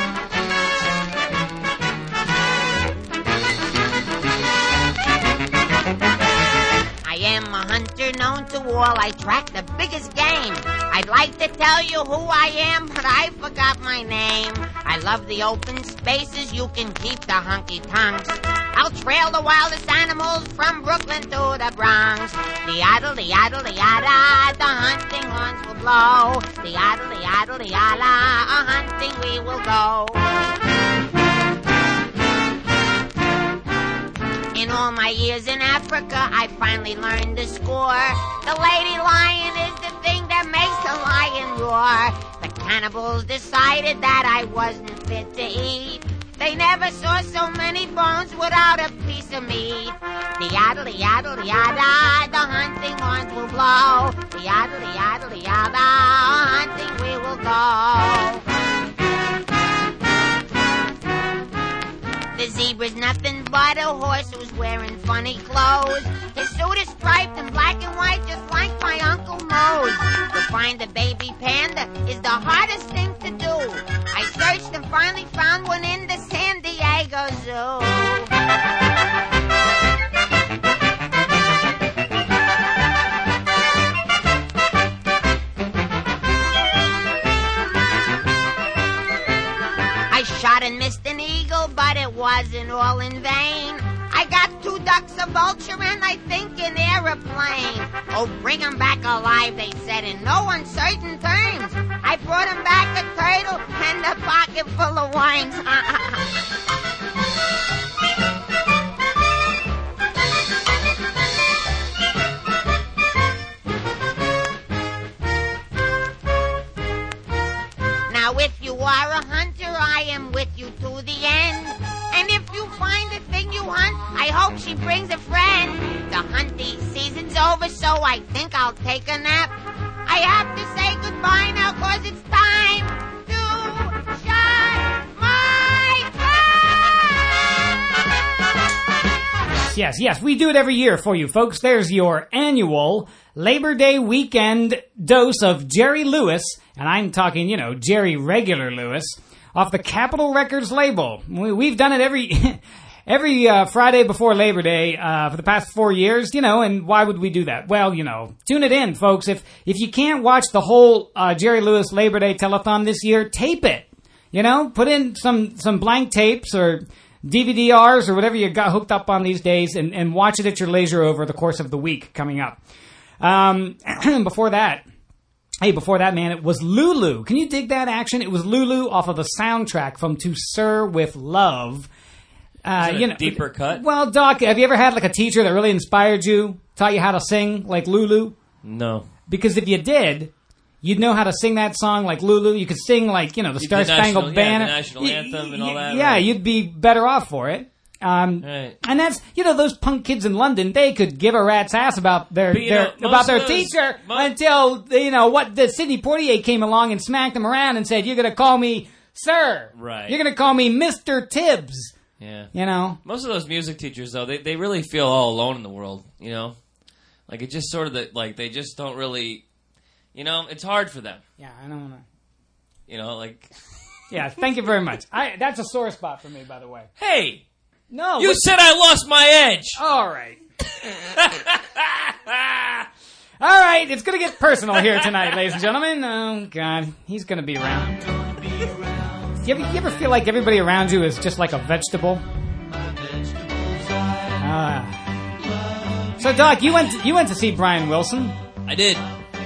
I am a hunter known to all. I track the biggest game. I'd like to tell you who I am, but I forgot my name. I love the open spaces. You can keep the honky-tonks. I'll trail the wildest animals from Brooklyn to the Bronx. The idle, the idle, the yada, the hunting horns will blow. The idle, the idle, the yada, a hunting we will go. In all my years in Africa, I finally learned to score. The lady lion is the thing that makes the lion roar. The cannibals decided that I wasn't fit to eat. They never saw so many bones without a piece of meat. The yaddle, yaddle, yada, the hunting horns will blow. The yaddle, yaddle, yada, hunting we will go. The zebra's nothing but a horse who's wearing funny clothes. His suit is striped in black and white, just like my Uncle Moe's. To find a baby panda is the hardest thing to do. I searched and finally found one in the San Diego Zoo. I shot and missed an eagle, but it wasn't all in vain. I got two ducks, a vulture, and I think an aeroplane. Oh, bring 'em back alive, they said in no uncertain terms. I brought 'em back a turtle and a pocket full of worms. Now, if you are a hunter, I am with you to the end. And if you find the thing you hunt, I hope she brings a friend. The hunting season's over, so I think I'll take a nap. I have to say goodbye now, 'cause it's time to shut my trap. Yes, yes, we do it every year for you, folks. There's your annual Labor Day weekend dose of Jerry Lewis, and I'm talking, you know, Jerry Regular Lewis, off the Capitol Records label. We, we've done it every every uh, Friday before Labor Day uh, for the past four years, you know, and why would we do that? Well, you know, tune it in, folks. If if you can't watch the whole uh, Jerry Lewis Labor Day telethon this year, tape it. You know, put in some, some blank tapes or D V D Rs or whatever you got hooked up on these days and, and watch it at your leisure over the course of the week coming up. Um, before that, hey, before that, man, it was Lulu. Can you dig that action? It was Lulu off of the soundtrack from To Sir With Love. Uh, Is it you a know, deeper cut? Well, Doc, have you ever had like a teacher that really inspired you, taught you how to sing like Lulu? No. Because if you did, you'd know how to sing that song like Lulu. You could sing like, you know, the The Star Spangled national- yeah, Banner. the national Y- anthem and all y- that, Yeah, right. you'd be better off for it. Um, Right. And that's, you know, those punk kids in London, they could give a rat's ass about their, But, you their know, most about their of those- teacher until, you know, what, the Sidney Poitier came along and smacked them around and said, you're going to call me sir. Right. You're going to call me Mister Tibbs. Yeah. You know? Most of those music teachers, though, they, they really feel all alone in the world, you know? Like, it just sort of, the, like, they just don't really, you know, it's hard for them. Yeah, I don't want to. You know, like... Yeah, thank you very much. I, that's a sore spot for me, by the way. Hey! No. You what- said I lost my edge! All right. All right, it's going to get personal here tonight, ladies and gentlemen. Oh, God, he's going to be around. You ever, you ever feel like everybody around you is just like a vegetable? Uh, so, Doc, you went to, you went to see Brian Wilson. I did.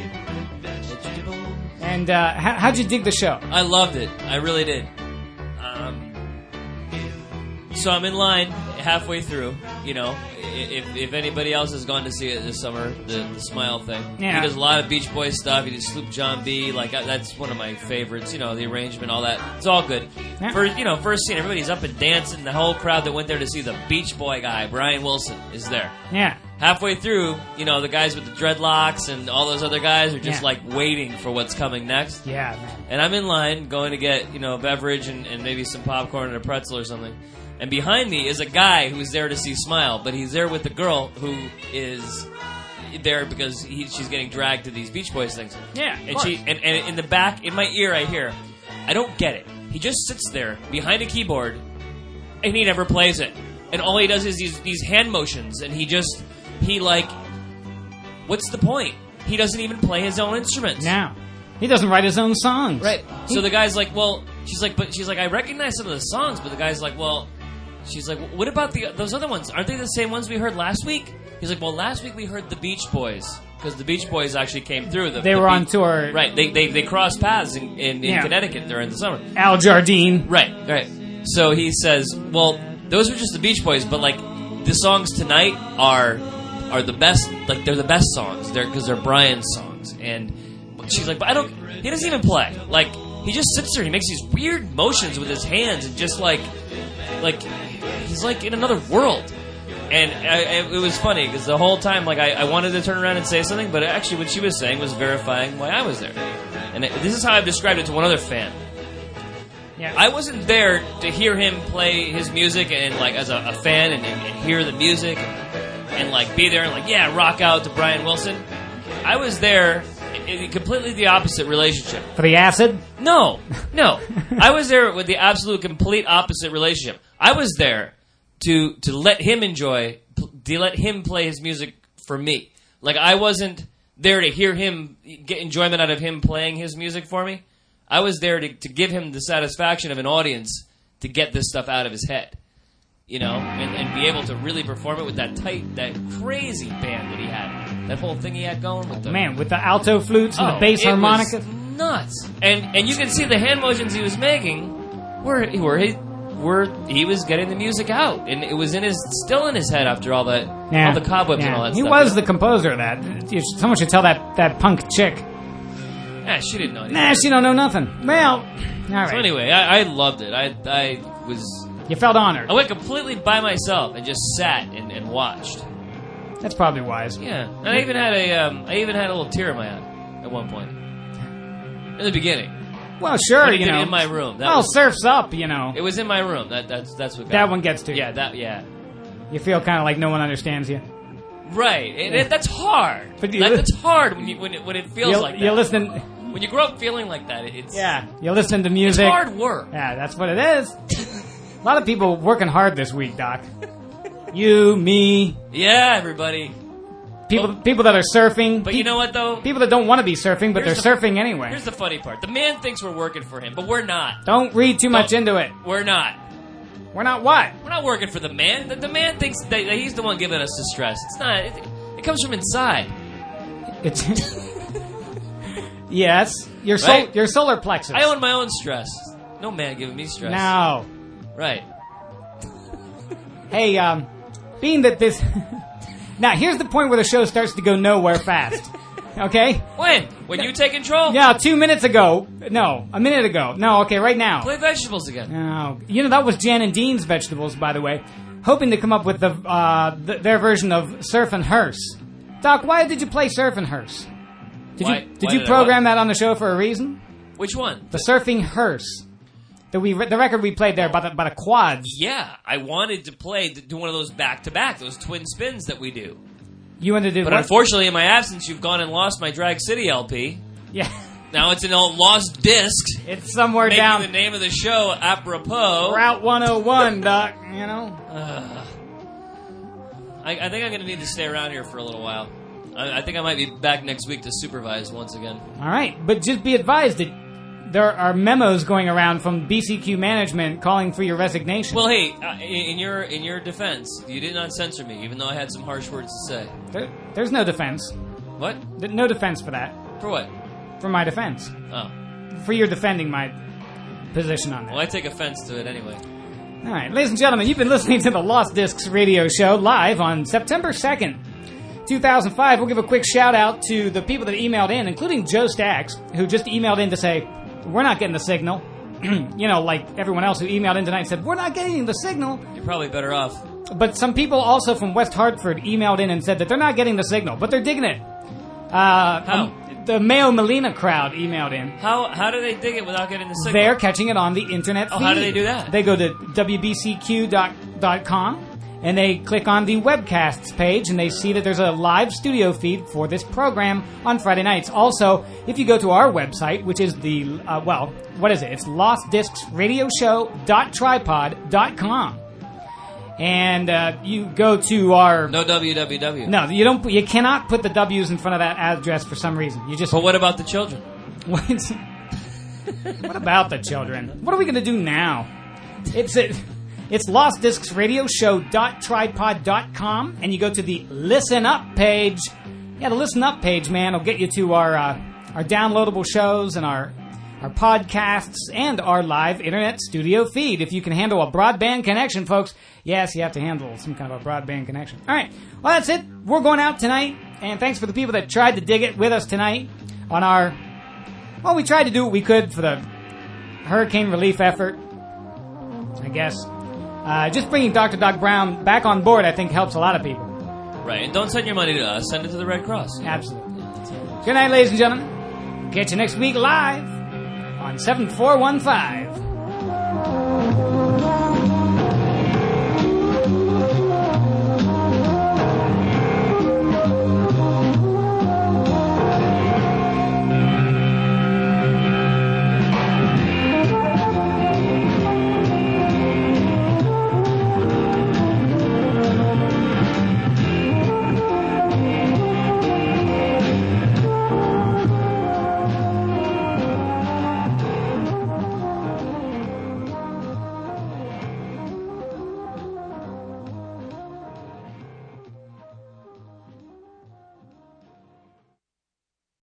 And uh, how, how'd you dig the show? I loved it. I really did. Um, so I'm in line halfway through. You know, if if anybody else has gone to see it this summer, the, the Smile thing. Yeah. He does a lot of Beach Boys stuff. He does Sloop John B. Like uh, that's one of my favorites. You know, the arrangement, all that. It's all good. Yeah. First, you know, first scene, everybody's up and dancing. The whole crowd that went there to see the Beach Boy guy, Brian Wilson, is there. Yeah. Halfway through, you know, the guys with the dreadlocks and all those other guys are just Yeah. like waiting for what's coming next. Yeah, man. And I'm in line going to get, you know, a beverage and, and maybe some popcorn and a pretzel or something. And behind me is a guy who's there to see Smile, but he's there with the girl who is there because he, she's getting dragged to these Beach Boys things. Yeah, of and course. she and, and in the back, in my ear, I hear, I don't get it. He just sits there behind a keyboard, and he never plays it. And all he does is these these hand motions, and he just he like, what's the point? He doesn't even play his own instruments. Now, he doesn't write his own songs. Right. So the guy's like, well, she's like, but she's like, I recognize some of the songs, but the guy's like, well, she's like, what about the those other ones? Aren't they the same ones we heard last week? He's like, well, last week we heard the Beach Boys because the Beach Boys actually came through. The, They the were on Beach- tour. Right. They they they crossed paths in, in, in Yeah. Connecticut during the summer. Al Jardine. Right. Right. So he says, well, those were just the Beach Boys, but like the songs tonight are are the best. Like they're the best songs. They're because they're Brian's songs. And she's like, but I don't. He doesn't even play. Like he he just sits there and he makes these weird motions with his hands and just like, like he's like in another world. And I, I, it was funny because the whole time, like I, I wanted to turn around and say something, but actually what she was saying was verifying why I was there. And it, this is how I've described it to one other fan. Yeah. I wasn't there to hear him play his music and like as a, a fan and, and, and hear the music and, and like be there and like yeah rock out to Brian Wilson. I was there in, in completely the opposite relationship. For the acid? No, no. I was there with the absolute complete opposite relationship. I was there to to let him enjoy, to let him play his music for me. Like I wasn't there to hear him get enjoyment out of him playing his music for me. I was there to, to give him the satisfaction of an audience to get this stuff out of his head, you know, and, and be able to really perform it with that tight, that crazy band that he had, that whole thing he had going with the Man, with the alto flutes and oh, the bass it harmonica. was nuts, and and you can see the hand motions he was making were were he were he was getting the music out, and it was in his still in his head after all that Yeah. all the cobwebs Yeah. and all that He stuff. was the composer of that. You- Someone should tell that, that punk chick. Yeah, she didn't know anything. Nah, she don't know nothing. Well, all right. So anyway, I, I loved it. I I was. You felt honored. I went completely by myself and just sat and, and watched. That's probably wise. Yeah, and I even had a um, I even had a little tear in my eye at one point in the beginning. Well, sure, When he you did it know. in my room. That well, was- surf's up, you know. It was in my room. That that's that's what got That me. one gets to you. Yeah, that yeah. You feel kind of like no one understands you. Right, and it, that's hard. But you- that, that's hard when you when it, when it feels You're- like that. you're listening. When you grow up feeling like that, it's Yeah, you're listening to music. It's hard work. Yeah, that's what it is. A lot of people working hard this week, Doc. You, me, Yeah, everybody. people people that are surfing. But you know what though? People that don't want to be surfing, but Here's they're the- surfing anyway. Here's the funny part: the man thinks we're working for him, but we're not. Don't read too much Don't- into it. We're not. We're not what? We're not working for the man. The, the man thinks that, that he's the one giving us the stress. It's not. It, it comes from inside. It's yes, your sol- Right? your solar plexus. I own my own stress. No man giving me stress. No. Right. Hey, um, being that this. Now, here's the point where the show starts to go nowhere fast. Okay? When? When you take control? Yeah, two minutes ago. No, a minute ago. No, okay, right now. Play vegetables again. No. You know, that was Jan and Dean's vegetables, by the way. Hoping to come up with the, uh, th- their version of Surf and Hearse. Doc, why did you play Surf and Hearse? Did Why- you did why you did I program that on the show for a reason? Which one? The Surfing Hearse. The we the record we played there about the, about the quads. Yeah, I wanted to play, to do one of those back to back, those twin spins that we do. You wanted to do But what? unfortunately, in my absence, you've gone and lost my Drag City L P. Yeah. Now it's an old lost disc. It's somewhere making down the name of the show apropos. Route one oh one, Doc, you know? Uh, I, I think I'm going to need to stay around here for a little while. I, I think I might be back next week to supervise once again. All right, but just be advised that there are memos going around from B C Q management calling for your resignation. Well, hey, uh, in, in your in your defense, you did not censor me, even though I had some harsh words to say. There, there's no defense. What? Th- No defense for that. For what? For my defense. Oh. For your defending my position on that. Well, I take offense to it anyway. All right, ladies and gentlemen, you've been listening to the Lost Discs radio show live on September second, two thousand five. We'll give a quick shout out to the people that emailed in, including Joe Stacks, who just emailed in to say, we're not getting the signal. You know, like everyone else who emailed in tonight said, we're not getting the signal. You're probably better off. But some people also from West Hartford emailed in and said that they're not getting the signal, but they're digging it. Uh, How? um, the Mayo Molina crowd emailed in. How how do they dig it without getting the signal? They're catching it on the internet feed. Oh, how do they do that? They go to W B C Q dot com and they click on the webcasts page and they see that there's a live studio feed for this program on Friday nights. Also, if you go to our website, which is the, uh, well, what is it? It's lost discs radio show dot tripod dot com. And uh, you go to our... No www. No, you don't. You cannot put the W's in front of that address for some reason. You just... But what about the children? What? What about the children? What are we going to do now? It's a, it's lost discs radio show dot tripod dot com, and you go to the Listen Up page. Yeah, the Listen Up page, man, will get you to our uh, our downloadable shows and our our podcasts and our live internet studio feed. If you can handle a broadband connection, folks, yes, you have to handle some kind of a broadband connection. All right, well, that's it. We're going out tonight, and thanks for the people that tried to dig it with us tonight on our... Well, we tried to do what we could for the hurricane relief effort, I guess. Uh, just bringing Doctor Doc Brown back on board, I think, helps a lot of people. Right, and don't send your money to us. Send it to the Red Cross. Absolutely. Good night, ladies and gentlemen. Catch you next week live on seven four one five.